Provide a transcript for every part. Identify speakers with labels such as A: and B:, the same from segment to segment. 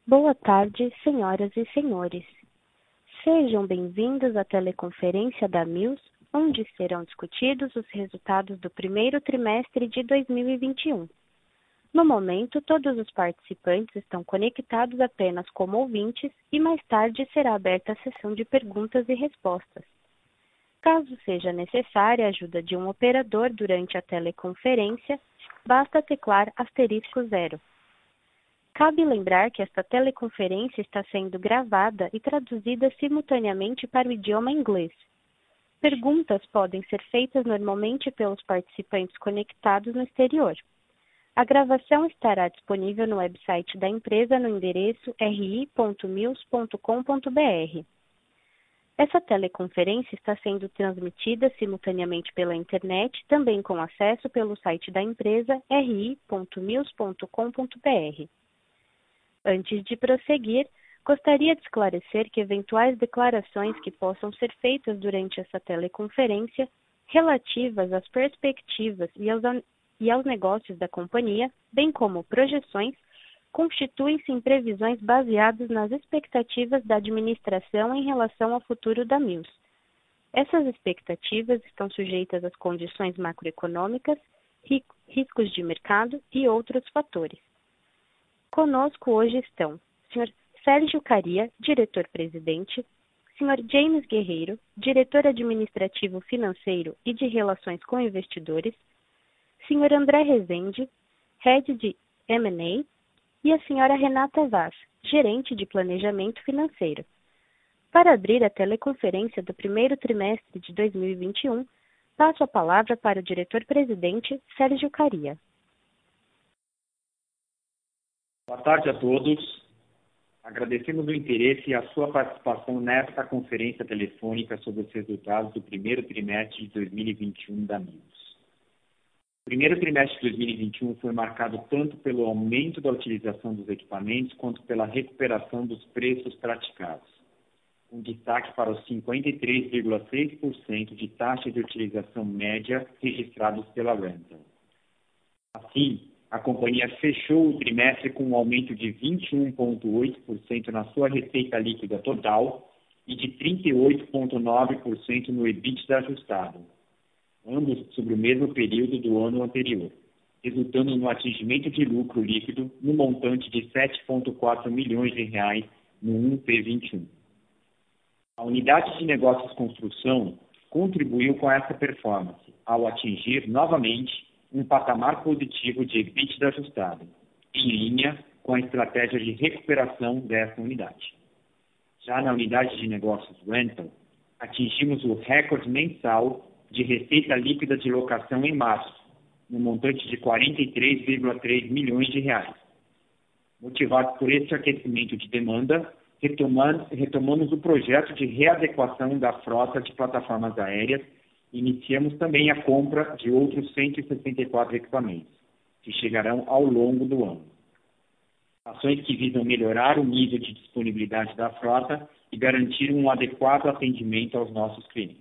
A: Boa tarde, senhoras e senhores. Sejam bem-vindos à teleconferência da Mills, onde serão discutidos os resultados do primeiro trimestre de 2021. No momento, todos os participantes estão conectados apenas como ouvintes e mais tarde será aberta a sessão de perguntas e respostas. Caso seja necessária a ajuda de um operador durante a teleconferência, basta teclar *0. Cabe lembrar que esta teleconferência está sendo gravada e traduzida simultaneamente para o idioma inglês. Perguntas podem ser feitas normalmente pelos participantes conectados no exterior. A gravação estará disponível no website da empresa no endereço ri.mills.com.br. Essa teleconferência está sendo transmitida simultaneamente pela internet, também com acesso pelo site da empresa ri.mills.com.br. Antes de prosseguir, gostaria de esclarecer que eventuais declarações que possam ser feitas durante essa teleconferência, relativas às perspectivas e aos negócios da companhia, bem como projeções, constituem-se em previsões baseadas nas expectativas da administração em relação ao futuro da Mills. Essas expectativas estão sujeitas às condições macroeconômicas, riscos de mercado e outros fatores. Conosco hoje estão Sr. Sérgio Kariya, diretor-presidente, Sr. James Guerreiro, diretor administrativo financeiro e de relações com investidores, Sr. André Rezende, head de M&A, e a Sra. Renata Vaz, gerente de planejamento financeiro. Para abrir a teleconferência do primeiro trimestre de 2021, passo a palavra para o diretor-presidente Sérgio Kariya.
B: Boa tarde a todos. Agradecemos o interesse e a sua participação nesta conferência telefônica sobre os resultados do primeiro trimestre de 2021 da Mills. O primeiro trimestre de 2021 foi marcado tanto pelo aumento da utilização dos equipamentos quanto pela recuperação dos preços praticados, com destaque para os 53,6% de taxa de utilização média registrados pela Rental. Assim, a companhia fechou o trimestre com um aumento de 21,8% na sua receita líquida total e de 38,9% no EBITDA ajustado, ambos sobre o mesmo período do ano anterior, resultando no atingimento de lucro líquido no montante de R$ 7,4 milhões no 1P21. A unidade de negócios construção contribuiu com essa performance, ao atingir novamente um patamar positivo de EBITDA ajustado, em linha com a estratégia de recuperação dessa unidade. Já na unidade de negócios Rental, atingimos o recorde mensal de receita líquida de locação em março, no montante de R$ 43,3 milhões. Motivados por esse aquecimento de demanda, retomamos o projeto de readequação da frota de plataformas aéreas. Iniciamos também a compra de outros 164 equipamentos, que chegarão ao longo do ano. Ações que visam melhorar o nível de disponibilidade da frota e garantir um adequado atendimento aos nossos clientes.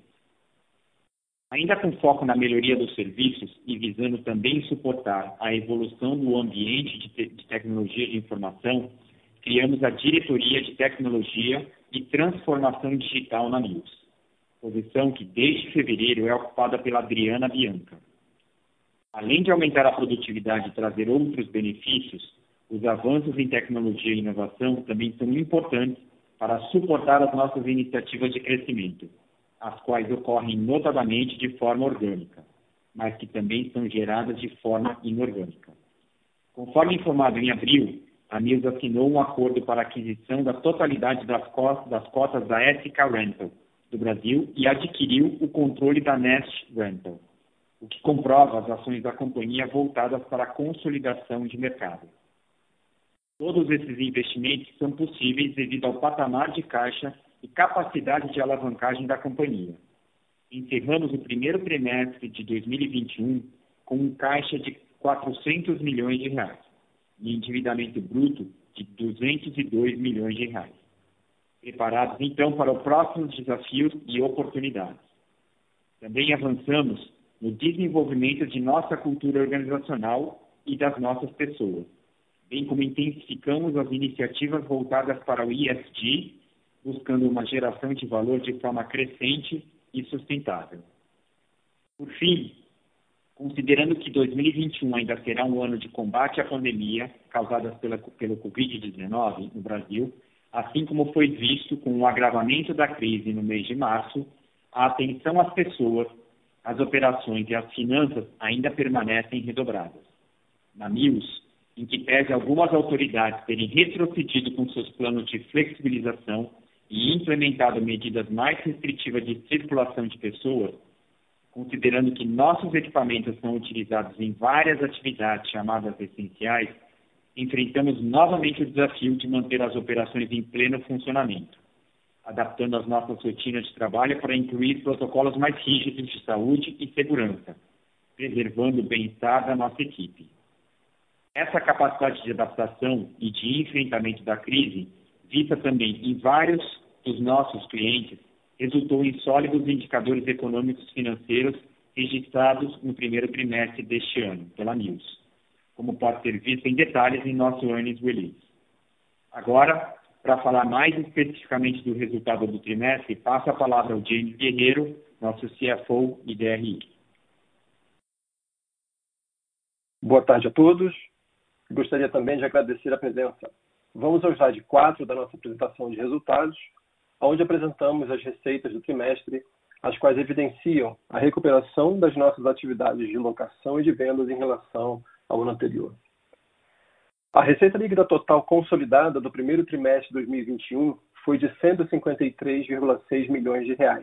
B: Ainda com foco na melhoria dos serviços e visando também suportar a evolução do ambiente de tecnologia de informação, criamos a Diretoria de Tecnologia e Transformação Digital na Mills, posição que desde fevereiro é ocupada pela Adriana Bianca. Além de aumentar a produtividade e trazer outros benefícios, os avanços em tecnologia e inovação também são importantes para suportar as nossas iniciativas de crescimento, as quais ocorrem notadamente de forma orgânica, mas que também são geradas de forma inorgânica. Conforme informado em abril, a Mills assinou um acordo para a aquisição da totalidade das cotas da SK Rental do Brasil e adquiriu o controle da Nest Rental, o que comprova as ações da companhia voltadas para a consolidação de mercado. Todos esses investimentos são possíveis devido ao patamar de caixa e capacidade de alavancagem da companhia. Encerramos o primeiro trimestre de 2021 com um caixa de R$ 400 milhões e endividamento bruto de R$ 202 milhões. Preparados, então, para os próximos desafios e oportunidades. Também avançamos no desenvolvimento de nossa cultura organizacional e das nossas pessoas, bem como intensificamos as iniciativas voltadas para o ESG, buscando uma geração de valor de forma crescente e sustentável. Por fim, considerando que 2021 ainda será um ano de combate à pandemia causada pelo Covid-19 no Brasil, assim como foi visto com o agravamento da crise no mês de março, a atenção às pessoas, às operações e às finanças ainda permanecem redobradas. Na Mills, em que pese algumas autoridades terem retrocedido com seus planos de flexibilização e implementado medidas mais restritivas de circulação de pessoas, considerando que nossos equipamentos são utilizados em várias atividades chamadas essenciais, enfrentamos novamente o desafio de manter as operações em pleno funcionamento, adaptando as nossas rotinas de trabalho para incluir protocolos mais rígidos de saúde e segurança, preservando o bem-estar da nossa equipe. Essa capacidade de adaptação e de enfrentamento da crise, vista também em vários dos nossos clientes, resultou em sólidos indicadores econômicos financeiros registrados no primeiro trimestre deste ano, pela Mills, como pode ser visto em detalhes em nosso earnings release. Agora, para falar mais especificamente do resultado do trimestre, passo a palavra ao James Guerreiro, nosso CFO e DRI.
C: Boa tarde a todos. Gostaria também de agradecer a presença. Vamos ao slide 4 da nossa apresentação de resultados, onde apresentamos as receitas do trimestre, as quais evidenciam a recuperação das nossas atividades de locação e de vendas em relação ao ano anterior. A receita líquida total consolidada do primeiro trimestre de 2021 foi de R$ 153,6 milhões,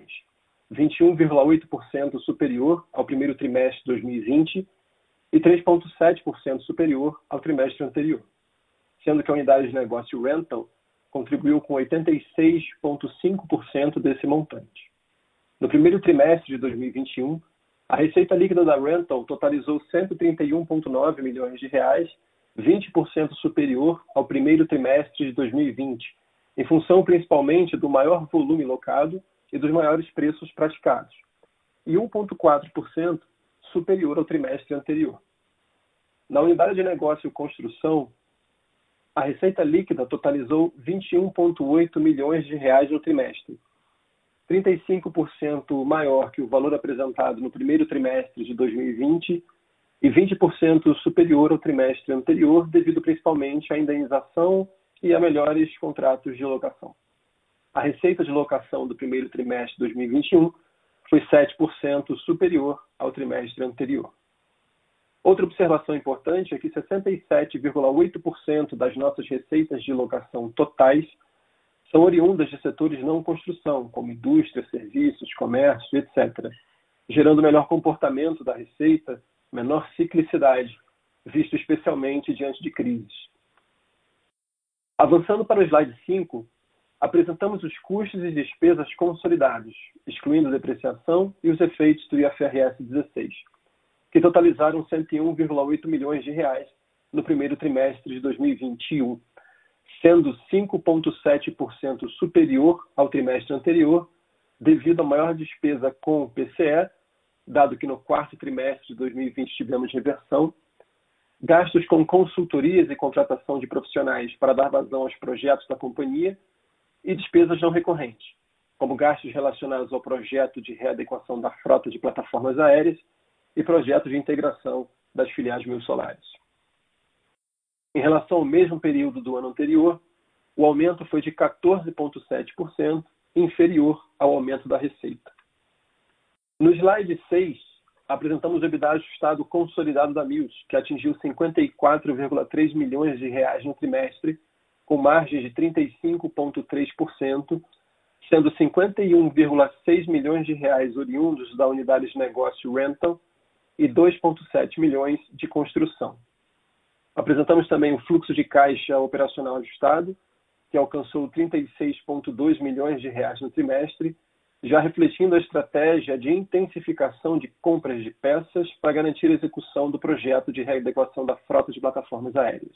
C: 21,8% superior ao primeiro trimestre de 2020 e 3,7% superior ao trimestre anterior, sendo que a unidade de negócio Rental contribuiu com 86,5% desse montante. No primeiro trimestre de 2021, a receita líquida da Rental totalizou R$ 131,9 milhões, 20% superior ao primeiro trimestre de 2020, em função principalmente do maior volume locado e dos maiores preços praticados, e 1,4% superior ao trimestre anterior. Na unidade de negócio Construção, a receita líquida totalizou R$ 21,8 milhões no trimestre, 35% maior que o valor apresentado no primeiro trimestre de 2020 e 20% superior ao trimestre anterior, devido principalmente à indenização e a melhores contratos de locação. A receita de locação do primeiro trimestre de 2021 foi 7% superior ao trimestre anterior. Outra observação importante é que 67,8% das nossas receitas de locação totais são oriundas de setores não construção, como indústria, serviços, comércio, etc., gerando melhor comportamento da receita, menor ciclicidade, visto especialmente diante de crises. Avançando para o slide 5, apresentamos os custos e despesas consolidados, excluindo depreciação e os efeitos do IFRS 16, que totalizaram R$ 101,8 milhões no primeiro trimestre de 2021, sendo 5,7% superior ao trimestre anterior, devido à maior despesa com o PCE, dado que no quarto trimestre de 2020 tivemos reversão, gastos com consultorias e contratação de profissionais para dar vazão aos projetos da companhia e despesas não recorrentes, como gastos relacionados ao projeto de readequação da frota de plataformas aéreas e projetos de integração das filiais Mills Solares. Em relação ao mesmo período do ano anterior, o aumento foi de 14,7%, inferior ao aumento da receita. No slide 6, apresentamos o EBITDA ajustado consolidado da Mills, que atingiu R$ 54,3 milhões no trimestre, com margem de 35,3%, sendo R$ 51,6 milhões oriundos da unidade de negócio Rental e 2,7 milhões de construção. Apresentamos também o fluxo de caixa operacional ajustado, que alcançou R$ 36,2 milhões no trimestre, já refletindo a estratégia de intensificação de compras de peças para garantir a execução do projeto de readequação da frota de plataformas aéreas.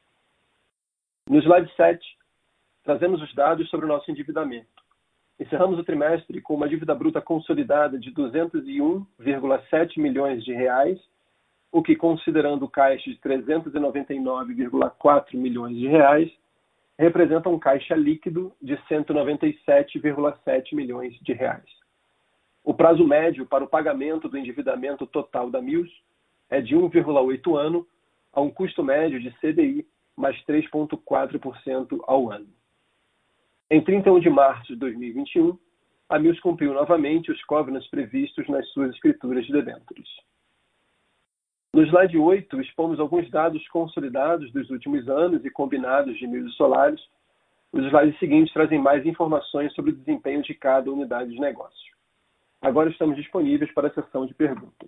C: No slide 7, trazemos os dados sobre o nosso endividamento. Encerramos o trimestre com uma dívida bruta consolidada de R$ 201,7 milhões, o que, considerando o caixa de 399,4 milhões de reais, representa um caixa líquido de 197,7 milhões de reais. O prazo médio para o pagamento do endividamento total da Mills é de 1,8 ano, a um custo médio de CDI mais 3,4% ao ano. Em 31 de março de 2021, a Mills cumpriu novamente os covenants previstos nas suas escrituras de debêntures. No slide 8, expomos alguns dados consolidados dos últimos anos e combinados de Mills e Solaris. Os slides seguintes trazem mais informações sobre o desempenho de cada unidade de negócio. Agora estamos disponíveis para a sessão de perguntas.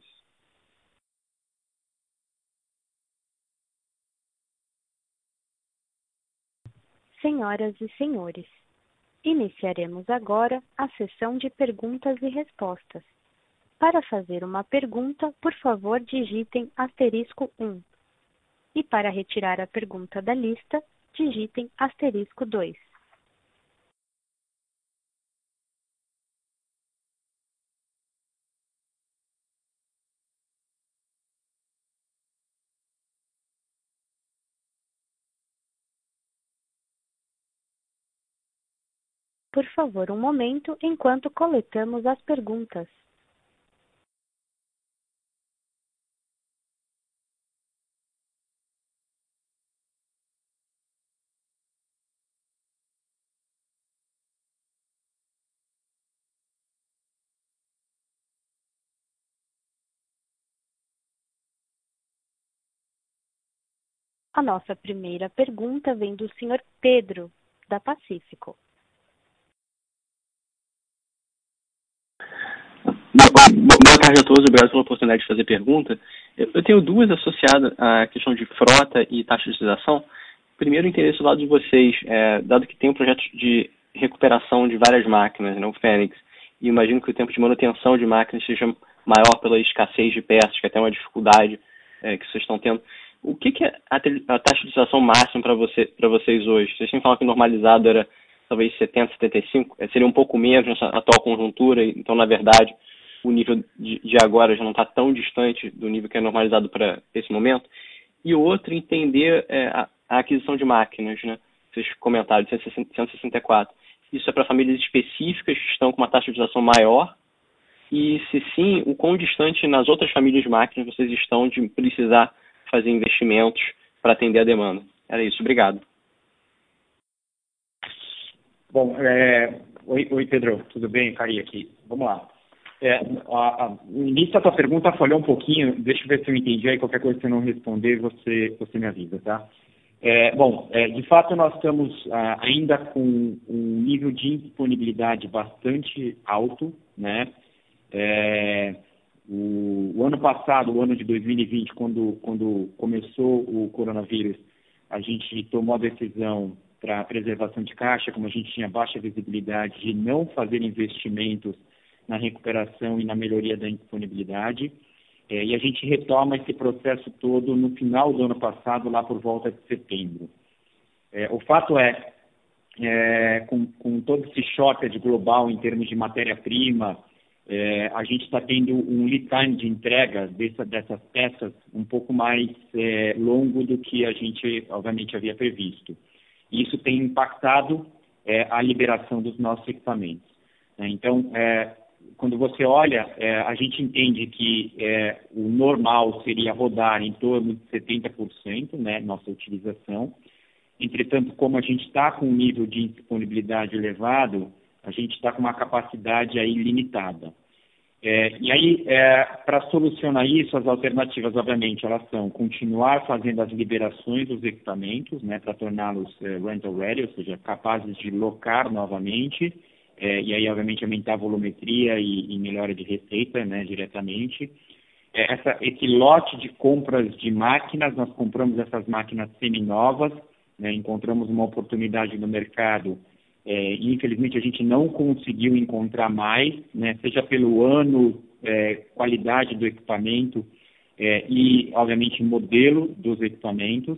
A: Senhoras e senhores, iniciaremos agora a sessão de perguntas e respostas. Para fazer uma pergunta, por favor, digitem *1. E para retirar a pergunta da lista, digitem *2. Por favor, um momento enquanto coletamos as perguntas. A nossa primeira pergunta vem do Sr. Pedro, da Pacífico.
D: Boa tarde a todos, obrigado pela oportunidade de fazer pergunta. Eu tenho duas associadas à questão de frota e taxa de utilização. Primeiro, o interesse do lado de vocês, dado que tem um projeto de recuperação de várias máquinas, né, o Fênix, e imagino que o tempo de manutenção de máquinas seja maior pela escassez de peças, que é até uma dificuldade que vocês estão tendo. O que é a taxa de utilização máxima para vocês hoje? Vocês têm falado que normalizado era talvez 70, 75, seria um pouco menos nessa atual conjuntura, então, na verdade, o nível de agora já não está tão distante do nível que é normalizado para esse momento. E outro, entender a aquisição de máquinas, né? Vocês comentaram, 164. Isso é para famílias específicas que estão com uma taxa de utilização maior? E, se sim, o quão distante nas outras famílias de máquinas vocês estão de precisar fazer investimentos para atender a demanda? Era isso, obrigado.
B: Bom, oi Pedro, tudo bem? Cari aqui. Vamos lá. O início da tua pergunta falhou um pouquinho, deixa eu ver se eu entendi, aí qualquer coisa que eu não responder, você me avisa, tá? De fato, nós estamos ainda com um nível de indisponibilidade bastante alto, né? O ano passado, o ano de 2020, quando começou o coronavírus, a gente tomou a decisão para a preservação de caixa, como a gente tinha baixa visibilidade, de não fazer investimentos na recuperação e na melhoria da disponibilidade. E a gente retoma esse processo todo no final do ano passado, lá por volta de setembro. O fato com todo esse choque global em termos de matéria-prima, a gente está tendo um lead time de entrega dessas peças um pouco mais longo do que a gente, obviamente, havia previsto. Isso tem impactado a liberação dos nossos equipamentos. Então, quando você olha, a gente entende que o normal seria rodar em torno de 70%, né, nossa utilização. Entretanto, como a gente está com um nível de disponibilidade elevado, a gente está com uma capacidade aí limitada. E aí, para solucionar isso, as alternativas, obviamente, elas são continuar fazendo as liberações dos equipamentos, né, para torná-los rental ready, ou seja, capazes de locar novamente, e aí, obviamente, aumentar a volumetria e melhora de receita, né, diretamente. Esse lote de compras de máquinas, nós compramos essas máquinas seminovas, né, encontramos uma oportunidade no mercado, e infelizmente a gente não conseguiu encontrar mais, né, seja pelo ano, qualidade do equipamento e, obviamente, modelo dos equipamentos.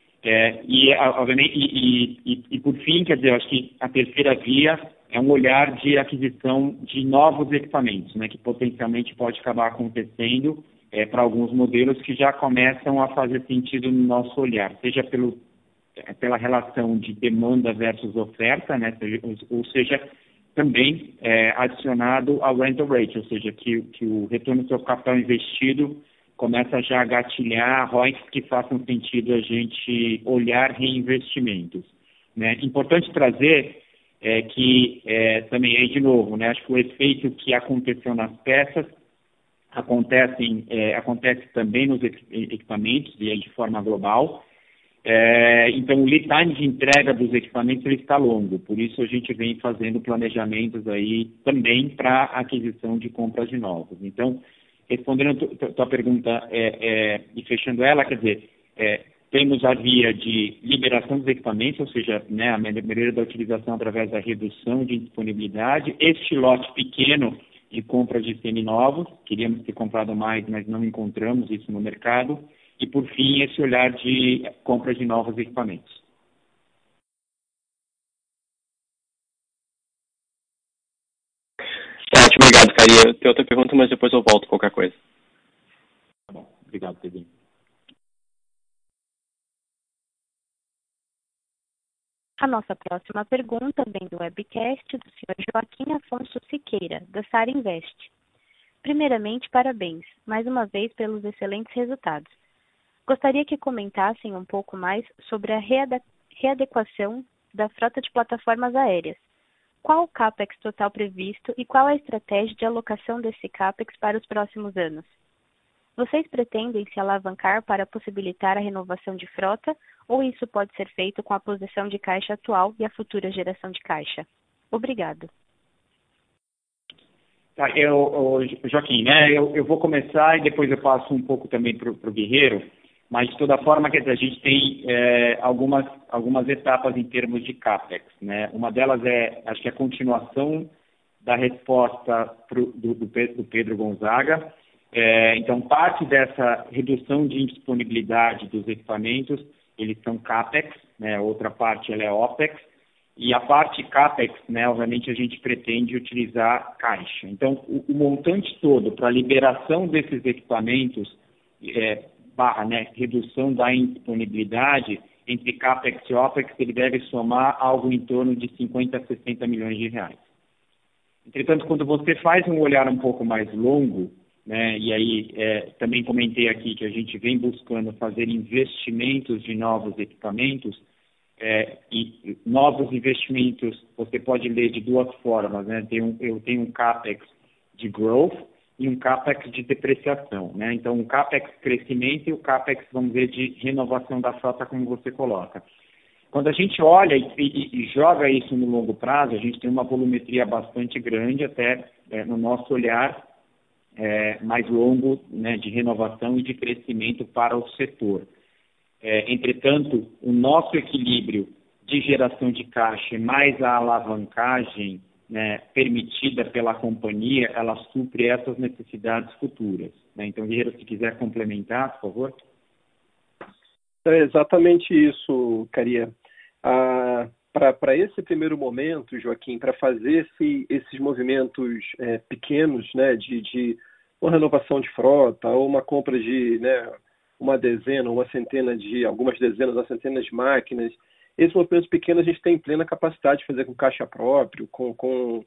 B: E por fim, quer dizer, eu acho que a terceira via é um olhar de aquisição de novos equipamentos, né, que potencialmente pode acabar acontecendo para alguns modelos que já começam a fazer sentido no nosso olhar, seja pela relação de demanda versus oferta, né, ou seja, também adicionado ao rental rate, ou seja, que o retorno do seu capital investido começa já a gatilhar ROIs que façam sentido a gente olhar reinvestimentos, né. Importante trazer que também aí de novo, né, acho que o efeito que aconteceu nas peças acontece também nos equipamentos e aí de forma global. Então, o lead time de entrega dos equipamentos ele está longo, por isso a gente vem fazendo planejamentos aí também para aquisição de compras de novos. Então, respondendo a tua pergunta e fechando ela, quer dizer, temos a via de liberação dos equipamentos, ou seja, né, a maneira da utilização através da redução de disponibilidade, este lote pequeno de compra de seminovos, queríamos ter comprado mais, mas não encontramos isso no mercado, e por fim, esse olhar de compra de novos equipamentos.
D: Ótimo, obrigado, Caria. Eu tenho outra pergunta, mas depois eu volto qualquer coisa.
B: Tá bom, obrigado, Pedrinho.
A: A nossa próxima pergunta vem do webcast do Sr. Joaquim Afonso Siqueira, da Sara Invest. Primeiramente, parabéns, mais uma vez, pelos excelentes resultados. Gostaria que comentassem um pouco mais sobre a readequação da frota de plataformas aéreas. Qual o CAPEX total previsto e qual a estratégia de alocação desse CAPEX para os próximos anos? Vocês pretendem se alavancar para possibilitar a renovação de frota ou isso pode ser feito com a posição de caixa atual e a futura geração de caixa? Obrigado.
B: Tá, Joaquim, né, eu vou começar e depois eu passo um pouco também para o Guerreiro, mas de toda forma, quer dizer, a gente tem algumas etapas em termos de CAPEX, né? Uma delas acho que a continuação da resposta do Pedro Gonzaga. Então, parte dessa redução de indisponibilidade dos equipamentos, eles são CAPEX, né? Outra parte ela é OPEX, e a parte CAPEX, né, obviamente a gente pretende utilizar caixa. Então, o montante todo para a liberação desses equipamentos, né, redução da indisponibilidade, entre CAPEX e OPEX, ele deve somar algo em torno de 50 a 60 milhões de reais. Entretanto, quando você faz um olhar um pouco mais longo, né, e aí também comentei aqui que a gente vem buscando fazer investimentos de novos equipamentos, e novos investimentos você pode ler de duas formas, né? Eu tenho um CAPEX de growth e um CAPEX de depreciação, né? Então, um CAPEX crescimento e o CAPEX, vamos dizer, de renovação da frota, como você coloca. Quando a gente olha e joga isso no longo prazo, a gente tem uma volumetria bastante grande, até no nosso olhar mais longo, né, de renovação e de crescimento para o setor. Entretanto, o nosso equilíbrio de geração de caixa mais a alavancagem, né, permitida pela companhia, ela supre essas necessidades futuras, né? Então, Guerreiro, se quiser complementar, por favor.
C: É exatamente isso, Caria. Para esse primeiro momento, Joaquim, para fazer esses movimentos pequenos, né, de uma renovação de frota ou uma compra de, né, uma dezena, algumas dezenas, uma centena de máquinas. Esses movimentos pequenos a gente tem plena capacidade de fazer com caixa próprio, com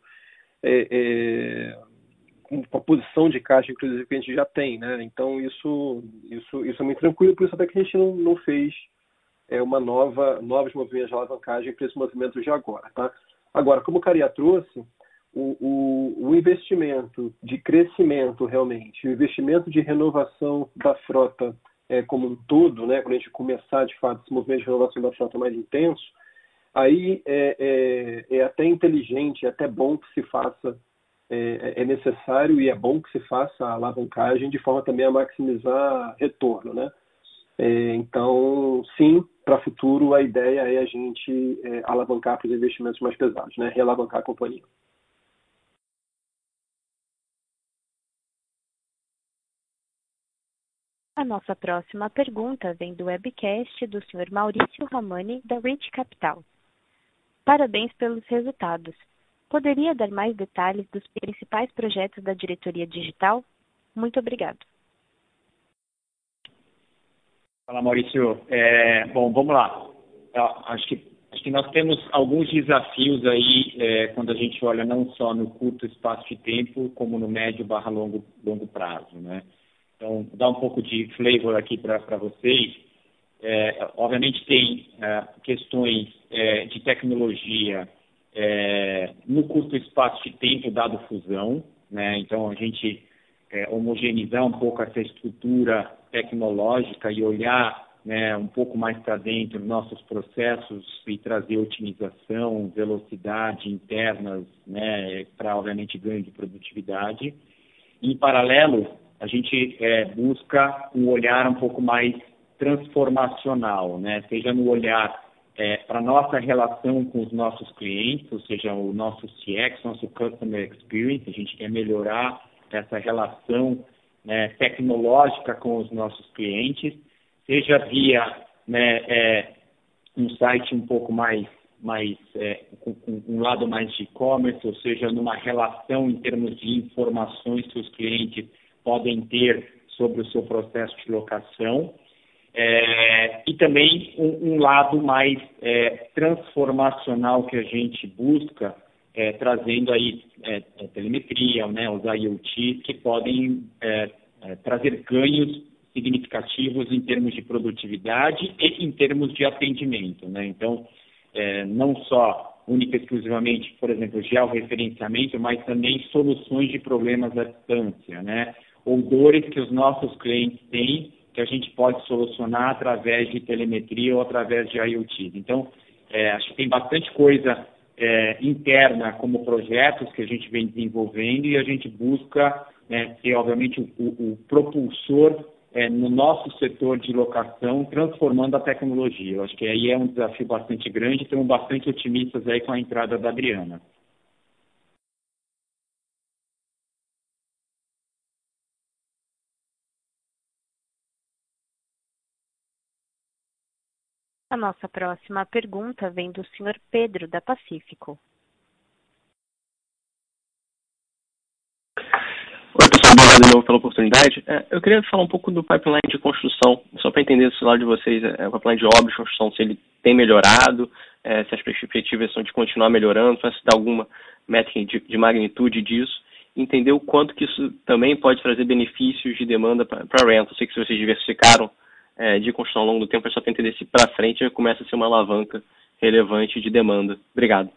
C: a posição de caixa, inclusive, que a gente já tem, né? Então, isso é muito tranquilo, por isso até que a gente não fez novos movimentos de alavancagem para esse movimento de agora, tá? Agora, como o Caria trouxe, o investimento de crescimento realmente, o investimento de renovação da frota como um todo, né, quando a gente começar de fato esse movimento de renovação da frota mais intenso, aí é até inteligente, é até bom que se faça, é necessário e é bom que se faça a alavancagem de forma também a maximizar retorno, né? Então, sim, para o futuro a ideia é a gente alavancar para os investimentos mais pesados, né? Realavancar a companhia.
A: A nossa próxima pergunta vem do webcast do Sr. Maurício Ramani, da Rich Capital. Parabéns pelos resultados. Poderia dar mais detalhes dos principais projetos da diretoria digital? Muito obrigado.
B: Fala, Maurício. Bom, vamos lá. Acho que nós temos alguns desafios aí quando a gente olha não só no curto espaço de tempo, como no médio/longo prazo, né? Então, dar um pouco de flavor aqui para vocês. Obviamente tem questões de tecnologia no curto espaço de tempo, dado fusão, né? Então, a gente homogeneizar um pouco essa estrutura tecnológica e olhar, né, um pouco mais para dentro dos nossos processos e trazer otimização, velocidade internas, né, para, obviamente, ganho de produtividade. Em paralelo, a gente busca um olhar um pouco mais transformacional, né, seja no olhar para a nossa relação com os nossos clientes, ou seja, o nosso CX, nosso Customer Experience. A gente quer melhorar essa relação, né, tecnológica com os nossos clientes, seja via, né, um site um pouco mais com um lado mais de e-commerce, ou seja, numa relação em termos de informações que os clientes podem ter sobre o seu processo de locação, e também um lado mais transformacional que a gente busca, trazendo aí telemetria, né, os IoT, que podem trazer ganhos significativos em termos de produtividade e em termos de atendimento, né? Então, não só única e exclusivamente, por exemplo, georreferenciamento, mas também soluções de problemas à distância, né? Ou dores que os nossos clientes têm, que a gente pode solucionar através de telemetria ou através de IoT. Então, acho que tem bastante coisa interna como projetos que a gente vem desenvolvendo e a gente busca ser, obviamente, o propulsor no nosso setor de locação, transformando a tecnologia. Eu acho que aí é um desafio bastante grande e estamos bastante otimistas aí com a entrada da Adriana.
A: A nossa próxima pergunta vem do Sr. Pedro, da Pacífico.
D: Oi, pessoal, obrigado de novo pela oportunidade. Eu queria falar um pouco do pipeline de construção, só para entender do lado de vocês, o pipeline de obras de construção, se ele tem melhorado, se as perspectivas são de continuar melhorando, se dá alguma métrica de magnitude disso, entender o quanto que isso também pode trazer benefícios de demanda para rental. Eu sei que se vocês diversificaram de construção ao longo do tempo, é só para entender se para frente começa a ser uma alavanca relevante de demanda. Obrigado.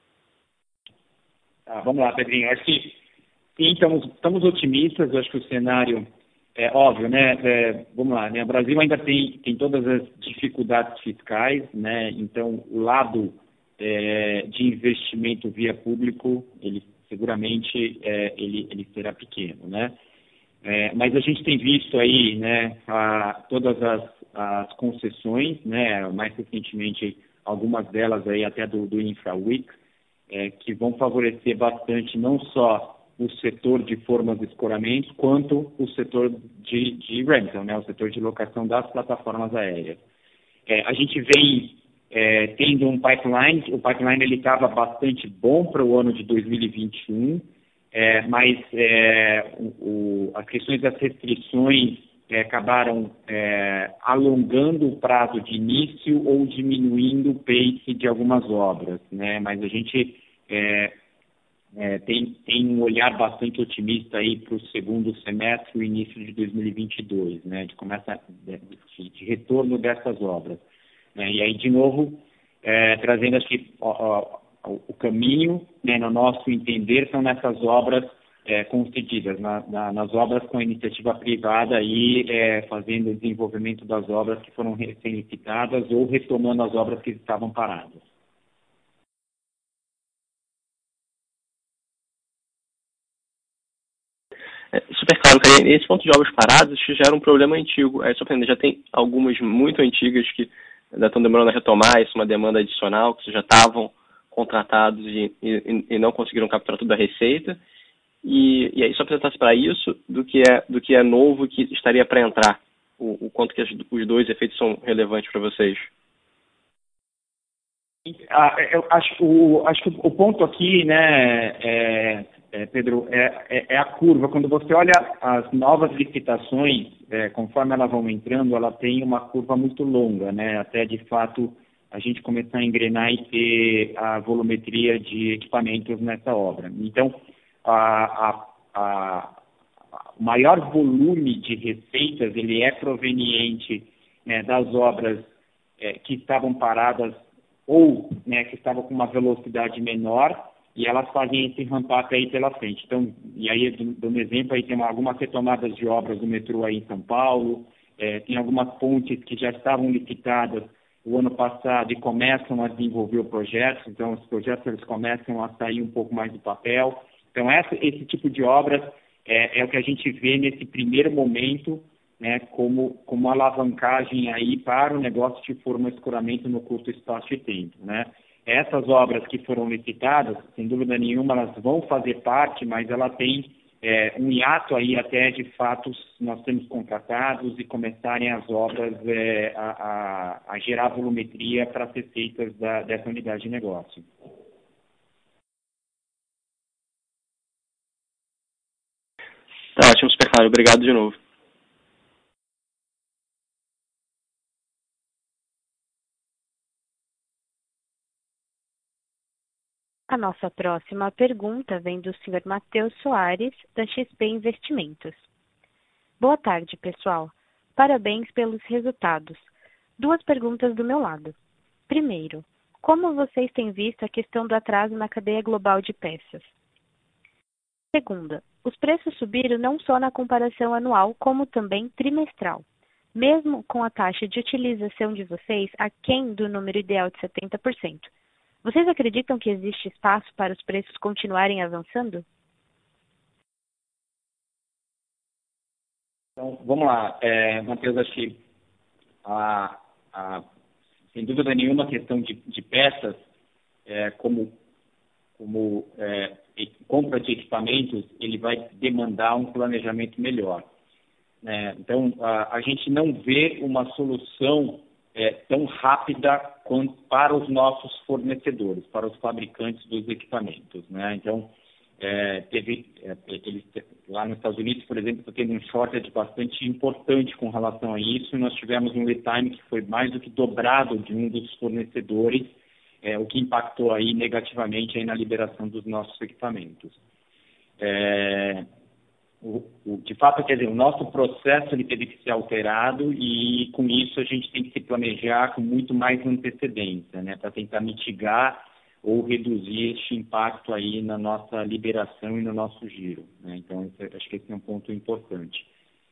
B: Vamos lá, Pedrinho. Acho que sim, estamos otimistas. Eu acho que o cenário é óbvio, né? Vamos lá, né? O Brasil ainda tem todas as dificuldades fiscais, né? Então, o lado de investimento via público, ele seguramente ele será pequeno, né? Mas a gente tem visto aí, né, todas as concessões, né, mais recentemente algumas delas aí até do InfraWeek, que vão favorecer bastante não só o setor de formas de escoramento, quanto o setor de rental, né, o setor de locação das plataformas aéreas. A gente vem tendo um pipeline, o pipeline ele estava bastante bom para o ano de 2021, mas as questões das restrições acabaram alongando o prazo de início ou diminuindo o pace de algumas obras, né? Mas a gente tem um olhar bastante otimista aí para o segundo semestre e o início de 2022, né? De retorno dessas obras, né? E aí, de novo, trazendo aqui o caminho, né, no nosso entender, são nessas obras concedidas, nas obras com iniciativa privada, aí, fazendo o desenvolvimento das obras que foram recém-licitadas ou retomando as obras que estavam paradas.
D: Super claro, que esse ponto de obras paradas já era um problema antigo. Já tem algumas muito antigas que ainda estão demorando a retomar, isso é uma demanda adicional, que já estavam contratados e não conseguiram capturar toda a receita. E aí só apresentar-se para isso do que é novo que estaria para entrar, o quanto que os dois efeitos são relevantes para vocês.
B: Eu acho que o ponto aqui, né, Pedro, é a curva. Quando você olha as novas licitações, conforme elas vão entrando, ela tem uma curva muito longa, né? Até, de fato, a gente começar a engrenar e ter a volumetria de equipamentos nessa obra. Então, o maior volume de receitas, ele é proveniente, né, das obras que estavam paradas ou, né, que estavam com uma velocidade menor, e elas fazem esse ramp-up aí pela frente. Então, e aí, dando um exemplo, aí tem algumas retomadas de obras do metrô aí em São Paulo, tem algumas pontes que já estavam licitadas o ano passado e começam a desenvolver o projeto, então os projetos eles começam a sair um pouco mais do papel. Então, esse tipo de obras é o que a gente vê nesse primeiro momento, né, como alavancagem aí para o negócio de forma de escoramento no curto espaço de tempo, né? Essas obras que foram licitadas, sem dúvida nenhuma, elas vão fazer parte, mas ela tem um hiato aí até, de fato, nós temos contratados e começarem as obras a gerar volumetria para ser feitas dessa unidade de negócio.
D: Tá ótimo, super claro. Obrigado de novo.
A: A nossa próxima pergunta vem do Sr. Matheus Soares, da XP Investimentos. Boa tarde, pessoal. Parabéns pelos resultados. 2 perguntas do meu lado. Primeiro, como vocês têm visto a questão do atraso na cadeia global de peças? Segunda, os preços subiram não só na comparação anual, como também trimestral. Mesmo com a taxa de utilização de vocês aquém do número ideal de 70%. Vocês acreditam que existe espaço para os preços continuarem avançando?
B: Então, vamos lá, Matheus, acho que sem dúvida nenhuma a questão de peças, como compra de equipamentos, ele vai demandar um planejamento melhor. Então, a gente não vê uma solução tão rápida quanto para os nossos fornecedores, para os fabricantes dos equipamentos, né? Então, lá nos Estados Unidos, por exemplo, está tendo um shortage bastante importante com relação a isso, e nós tivemos um lead time que foi mais do que dobrado de um dos fornecedores, o que impactou aí negativamente aí na liberação dos nossos equipamentos. De fato, quer dizer, o nosso processo ele teve que ser alterado e, com isso, a gente tem que se planejar com muito mais antecedência, né, para tentar mitigar ou reduzir este impacto aí na nossa liberação e no nosso giro, né? Então, acho que esse é um ponto importante.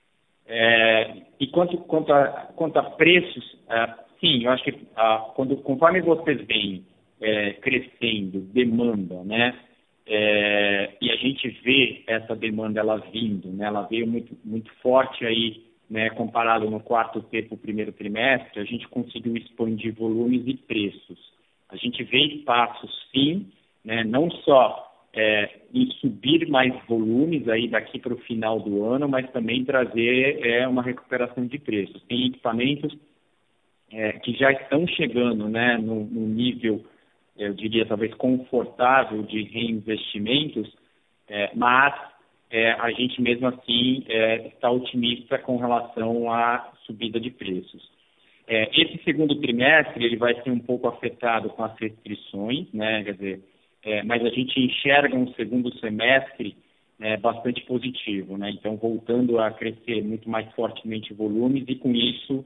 B: E quanto a preços, sim, eu acho que conforme vocês vêm crescendo, demanda, né? E a gente vê essa demanda ela vindo, né? Ela veio muito, muito forte aí, né? Comparado no quarto T para o primeiro trimestre, a gente conseguiu expandir volumes e preços. A gente vê espaços, sim, né? Não só em subir mais volumes aí daqui para o final do ano, mas também trazer uma recuperação de preços. Tem equipamentos que já estão chegando, né? no nível, eu diria, talvez confortável de reinvestimentos, mas a gente mesmo assim está otimista com relação à subida de preços. Esse segundo trimestre ele vai ser um pouco afetado com as restrições, né? Quer dizer, mas a gente enxerga um segundo semestre bastante positivo, né? Então, voltando a crescer muito mais fortemente volumes e com isso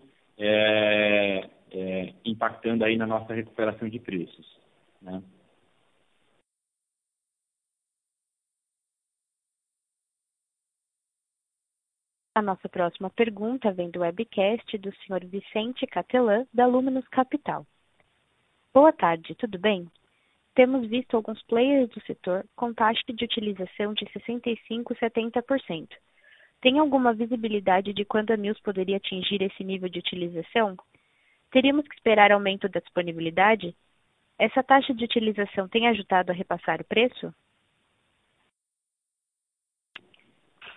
B: impactando aí na nossa recuperação de preços, né?
A: A nossa próxima pergunta vem do webcast do Sr. Vicente Catelã, da Luminus Capital. Boa tarde, tudo bem? Temos visto alguns players do setor com taxa de utilização de 65% e 70%. Tem alguma visibilidade de quando a Mills poderia atingir esse nível de utilização? Teríamos que esperar aumento da disponibilidade? Essa taxa de utilização tem ajudado a repassar o preço?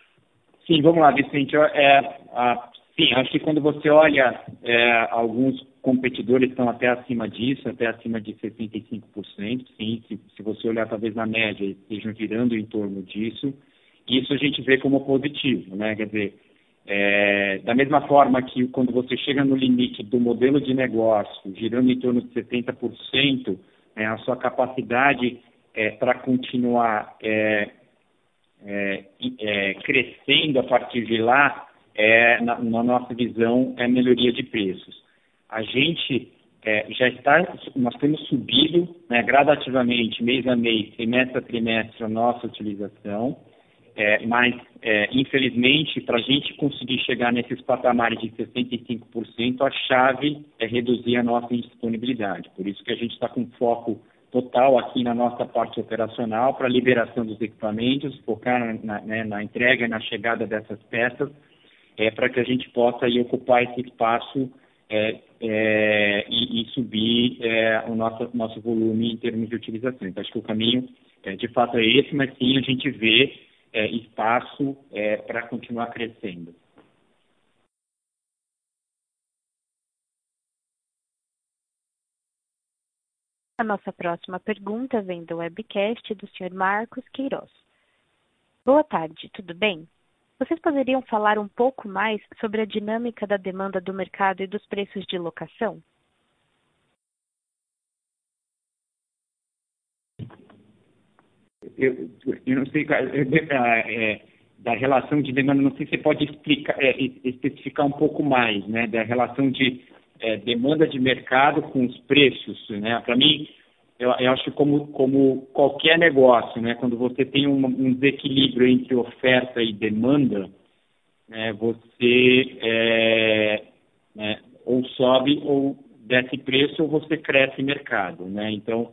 B: Sim, vamos lá, Vicente. Sim, acho que quando você olha alguns competidores estão até acima disso, até acima de 65%, sim, se você olhar talvez na média, estejam girando em torno disso. Isso a gente vê como positivo, né? Quer dizer, da mesma forma que quando você chega no limite do modelo de negócio, girando em torno de 70%, a sua capacidade para continuar crescendo a partir de lá, na nossa visão, é melhoria de preços. A gente nós temos subido, né, gradativamente, mês a mês, trimestre a trimestre, a nossa utilização, mas, infelizmente, para a gente conseguir chegar nesses patamares de 65%, a chave é reduzir a nossa indisponibilidade. Por isso que a gente está com foco total aqui na nossa parte operacional para a liberação dos equipamentos, focar na entrega e na chegada dessas peças, para que a gente possa aí ocupar esse espaço e subir o nosso volume em termos de utilização. Então, acho que o caminho, de fato, é esse, mas sim a gente vê espaço para continuar crescendo.
A: A nossa próxima pergunta vem do webcast do Sr. Marcos Queiroz. Boa tarde, tudo bem? Vocês poderiam falar um pouco mais sobre a dinâmica da demanda do mercado e dos preços de locação?
B: Eu não sei, da relação de demanda, não sei se você pode especificar um pouco mais, né, da relação de demanda de mercado com os preços, né? Para mim, eu acho que como qualquer negócio, né, quando você tem um desequilíbrio entre oferta e demanda, né, você ou sobe ou desce preço ou você cresce mercado, né? Então,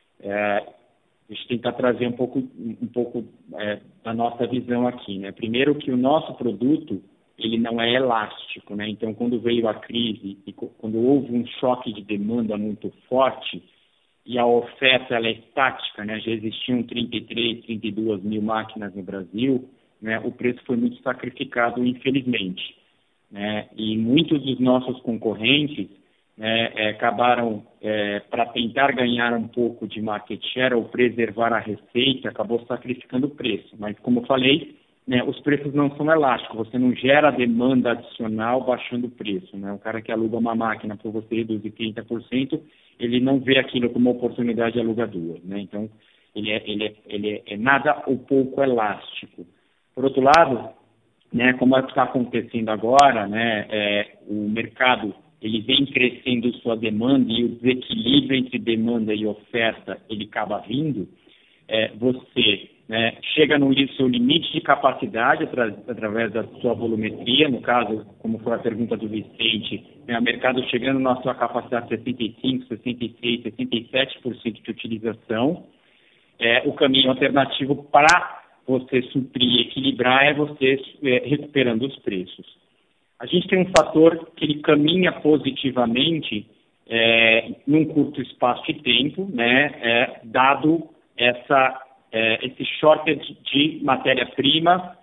B: a gente tentar trazer um pouco da nossa visão aqui, né? Primeiro que o nosso produto, ele não é elástico, né? Então, quando veio a crise e quando houve um choque de demanda muito forte e a oferta ela é estática, né? Já existiam 32 mil máquinas no Brasil, né? O preço foi muito sacrificado, infelizmente, né? E muitos dos nossos concorrentes acabaram, para tentar ganhar um pouco de market share ou preservar a receita, acabou sacrificando o preço. Mas, como eu falei, né, os preços não são elásticos, você não gera demanda adicional baixando o preço, né? O cara que aluga uma máquina para você reduzir 30%, ele não vê aquilo como uma oportunidade alugadora, né? Então, ele é nada ou pouco elástico. Por outro lado, né, como está acontecendo agora, né, o mercado ele vem crescendo sua demanda e o desequilíbrio entre demanda e oferta ele acaba vindo, você chega no seu limite de capacidade através da sua volumetria, no caso, como foi a pergunta do Vicente, o mercado chegando na sua capacidade de 65%, 66%, 67% de utilização. O caminho alternativo para você suprir e equilibrar é você recuperando os preços. A gente tem um fator que ele caminha positivamente num curto espaço de tempo, né, dado esse shortage de matéria-prima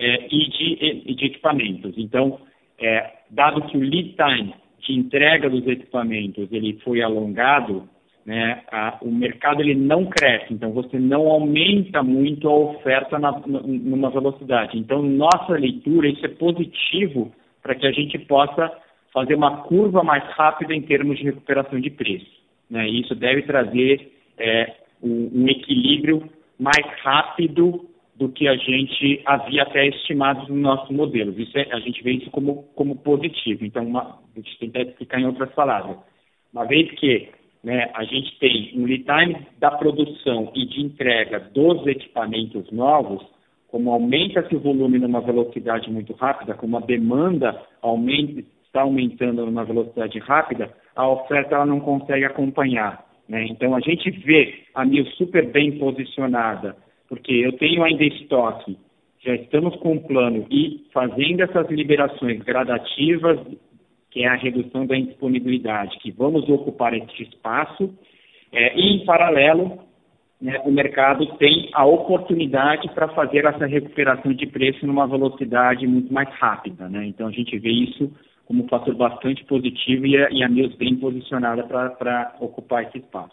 B: e de equipamentos. Então, dado que o lead time de entrega dos equipamentos ele foi alongado, né, o mercado ele não cresce, então você não aumenta muito a oferta numa velocidade. Então, nossa leitura, isso é positivo para que a gente possa fazer uma curva mais rápida em termos de recuperação de preço, né? E isso deve trazer um equilíbrio mais rápido do que a gente havia até estimado nos nossos modelos. A gente vê isso como positivo. Então, deixa eu tentar explicar em outras palavras. Uma vez que, né, a gente tem um lead time da produção e de entrega dos equipamentos novos, como aumenta-se o volume numa velocidade muito rápida, como a demanda está aumentando numa velocidade rápida, a oferta ela não consegue acompanhar, né? Então, a gente vê a Mil super bem posicionada, porque eu tenho ainda estoque, já estamos com um plano e fazendo essas liberações gradativas, que é a redução da indisponibilidade, que vamos ocupar esse espaço, e em paralelo, né, o mercado tem a oportunidade para fazer essa recuperação de preço numa velocidade muito mais rápida, né? Então, a gente vê isso como um fator bastante positivo e a Mills bem posicionada para ocupar esse espaço.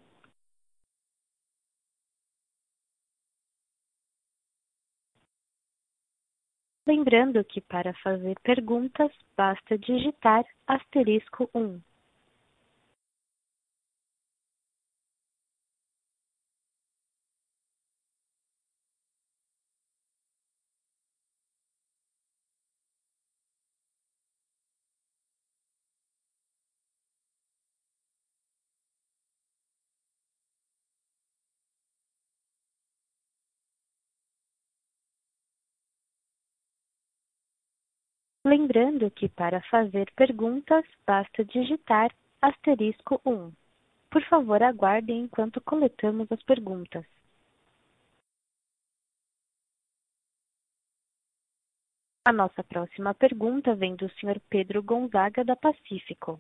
A: Lembrando que para fazer perguntas, basta digitar *1. Lembrando que para fazer perguntas, basta digitar *1. Por favor, aguardem enquanto coletamos as perguntas. A nossa próxima pergunta vem do Sr. Pedro Gonzaga, da Pacífico.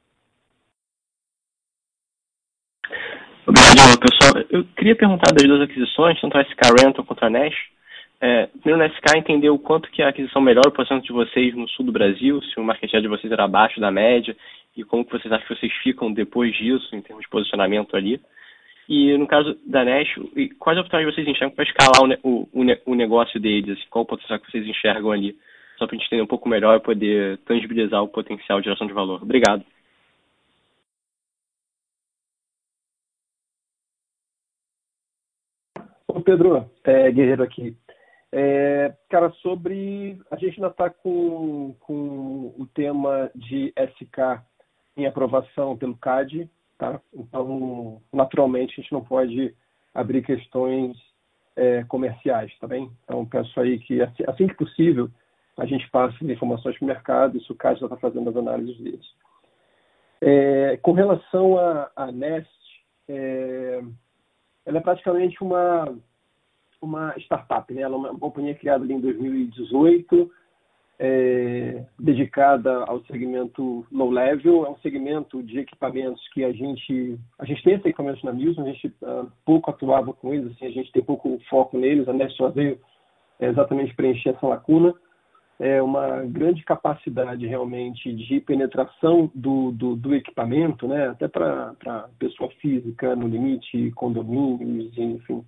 D: Obrigado, pessoal. Eu queria perguntar das duas aquisições, tanto a SK Rental quanto a Nash. Primeiro, na SK, entender o quanto que a aquisição melhora o posicionamento de vocês no sul do Brasil, se o market share de vocês era abaixo da média, e como que vocês acham que vocês ficam depois disso, em termos de posicionamento ali. E no caso da Nash, quais oportunidades vocês enxergam para escalar o negócio deles? Assim, qual o potencial que vocês enxergam ali? Só para a gente entender um pouco melhor e poder tangibilizar o potencial de geração de valor. Obrigado.
C: Ô Pedro, Guerreiro aqui. Cara, sobre... A gente ainda está com o tema de SK em aprovação pelo CAD, tá? Então, naturalmente, a gente não pode abrir questões comerciais, tá bem? Então, peço aí que, assim que possível, a gente passe informações para o mercado, isso o CAD já está fazendo as análises deles. Com relação à Nest, ela é praticamente uma startup, né? Ela é uma companhia criada ali em 2018, dedicada ao segmento low level. É um segmento de equipamentos que a gente tem esses equipamentos na Mills, a gente pouco atuava com eles, assim, a gente tem pouco foco neles. A Nest só veio exatamente preencher essa lacuna. É uma grande capacidade realmente de penetração do equipamento, né? Até para pessoa física, no limite, condomínios, enfim.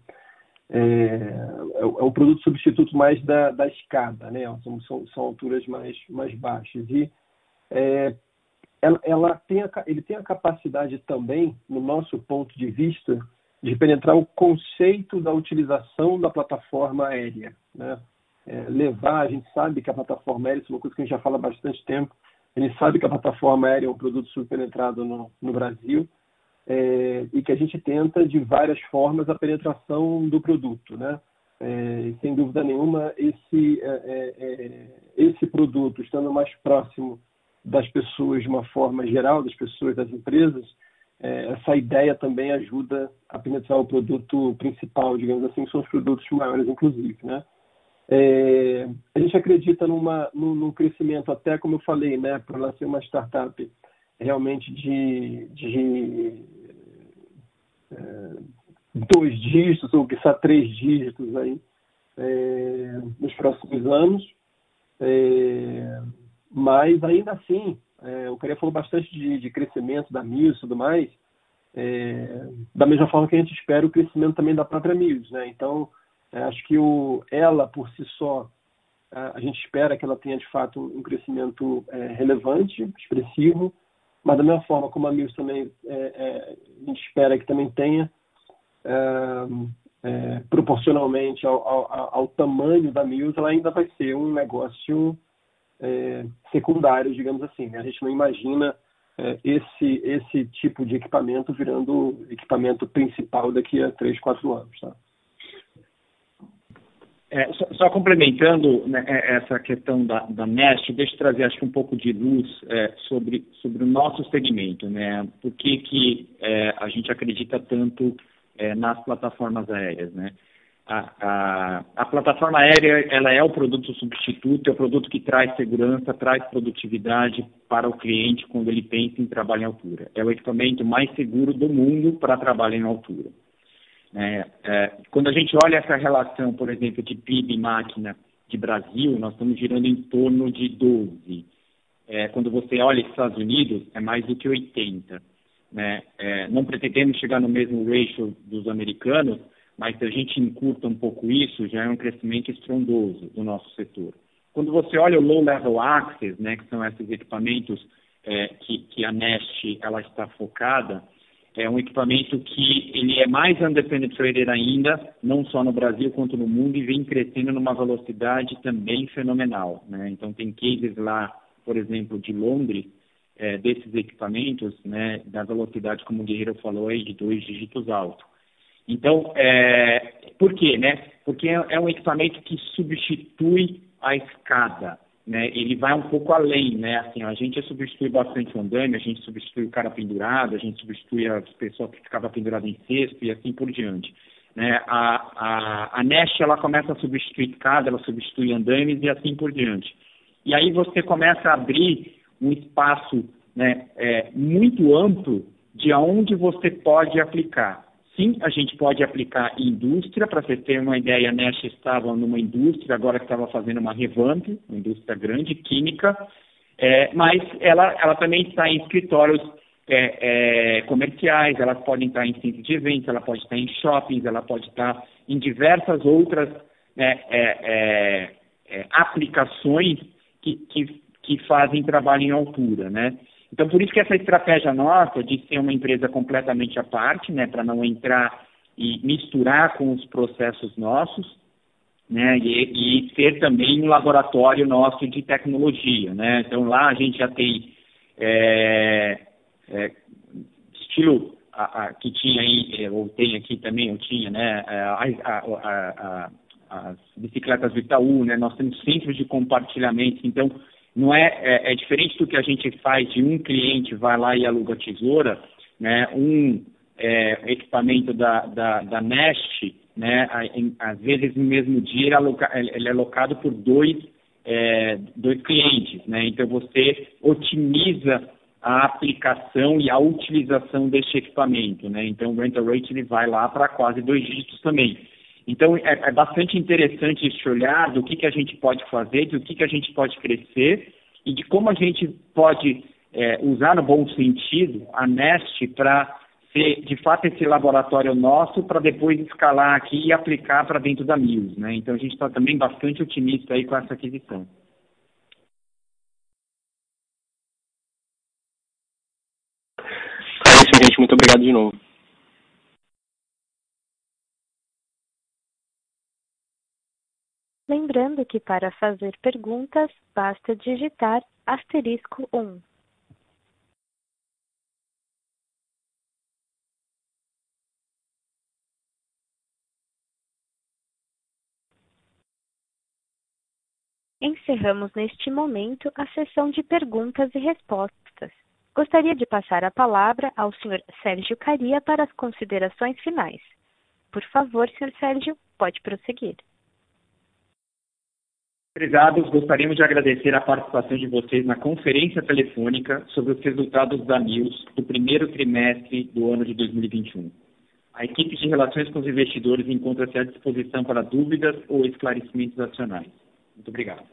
C: É um produto substituto mais da escada, né? São alturas mais baixas. E ele tem a capacidade também, no nosso ponto de vista, de penetrar o conceito da utilização da plataforma aérea, né? A gente sabe que a plataforma aérea, isso é uma coisa que a gente já fala há bastante tempo, a gente sabe que a plataforma aérea é um produto subpenetrado no Brasil, e que a gente tenta de várias formas a penetração do produto, né? Sem dúvida nenhuma, esse produto, estando mais próximo das pessoas de uma forma geral, das pessoas, das empresas, essa ideia também ajuda a penetrar o produto principal, digamos assim, que são os produtos maiores, inclusive, né? A gente acredita num crescimento, até como eu falei, né, para ela ser uma startup realmente de 2 dígitos, ou quiçá 3 dígitos aí, nos próximos anos. Mas ainda assim, o Caria falou bastante de crescimento da Mills e tudo mais, da mesma forma que a gente espera o crescimento também da própria Mills, né? Então, acho que ela por si só, a gente espera que ela tenha de fato um crescimento relevante, expressivo, mas da mesma forma como a Mills também, a gente espera que também tenha, proporcionalmente ao tamanho da Mills, ela ainda vai ser um negócio secundário, digamos assim, né? A gente não imagina esse tipo de equipamento virando equipamento principal daqui a 3, 4 anos, tá?
B: Só complementando, né, essa questão da Nest, deixa eu trazer acho que um pouco de luz sobre o nosso segmento, né? Por que a gente acredita tanto nas plataformas aéreas, né? A plataforma aérea, ela é o produto substituto, é o produto que traz segurança, traz produtividade para o cliente quando ele pensa em trabalho em altura. É o equipamento mais seguro do mundo para trabalho em altura. Quando a gente olha essa relação, por exemplo, de PIB e máquina de Brasil, nós estamos girando em torno de 12. quando você olha os Estados Unidos, é mais do que 80. Né? Não pretendemos chegar no mesmo ratio dos americanos, mas se a gente encurta um pouco isso, já é um crescimento estrondoso do nosso setor. Quando você olha o Low Level Access, né, que são esses equipamentos que a Nest ela está focada, é um equipamento que ele é mais underpenetrated ainda, não só no Brasil quanto no mundo, e vem crescendo numa velocidade também fenomenal. Né? Então tem cases lá, por exemplo, de Londres, desses equipamentos, né, da velocidade, como o Guerreiro falou aí, de 2 dígitos alto. Então, por quê? Né? Porque é um equipamento que substitui a escada, né? Ele vai um pouco além, né? Assim, a gente substitui bastante o andaime, a gente substitui o cara pendurado, a gente substitui as pessoas que ficavam penduradas em cesto e assim por diante. Né? A Nest, ela começa a substituir escada, ela substitui andaimes e assim por diante. E aí você começa a abrir um espaço, né, muito amplo de onde você pode aplicar. Sim, a gente pode aplicar em indústria, para você ter uma ideia, a Nest estava numa indústria, agora estava fazendo uma revamp, uma indústria grande, química, mas ela também está em escritórios comerciais, ela pode estar em centros de eventos, ela pode estar em shoppings, ela pode estar em diversas outras aplicações que fazem trabalho em altura, né? Então, por isso que essa estratégia nossa de ser uma empresa completamente à parte, né, para não entrar e misturar com os processos nossos, né, e ser também um laboratório nosso de tecnologia, né? Então, lá a gente já tem estilo que tinha aí, ou tem aqui também, eu tinha, né, as bicicletas do Itaú, né? Nós temos centros de compartilhamento, então não é diferente do que a gente faz de um cliente vai lá e aluga tesoura, né? Equipamento da Nest, né? Às vezes no mesmo dia ele é alocado por dois clientes, né? Então você otimiza a aplicação e a utilização deste equipamento, né? Então o rental rate ele vai lá para quase 2 dígitos também. Então, é bastante interessante esse olhar do que a gente pode fazer, do que a gente pode crescer e de como a gente pode usar no bom sentido a Nest para ser, de fato, esse laboratório nosso para depois escalar aqui e aplicar para dentro da Mills, né? Então, a gente está também bastante otimista aí com essa aquisição.
D: É isso, gente. Muito obrigado de novo.
A: Lembrando que para fazer perguntas, basta digitar *1. Encerramos neste momento a sessão de perguntas e respostas. Gostaria de passar a palavra ao Sr. Sérgio Kariya para as considerações finais. Por favor, Sr. Sérgio, pode prosseguir.
B: Prezados, gostaríamos de agradecer a participação de vocês na conferência telefônica sobre os resultados da Mills do primeiro trimestre do ano de 2021. A equipe de relações com os investidores encontra-se à disposição para dúvidas ou esclarecimentos adicionais. Muito obrigado.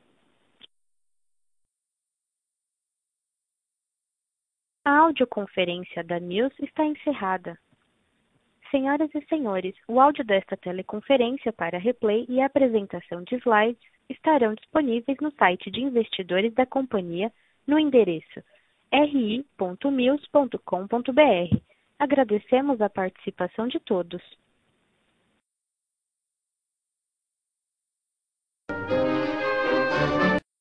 A: A audioconferência da Mills está encerrada. Senhoras e senhores, o áudio desta teleconferência para replay e apresentação de slides estarão disponíveis no site de investidores da companhia no endereço ri.mills.com.br. Agradecemos a participação de todos.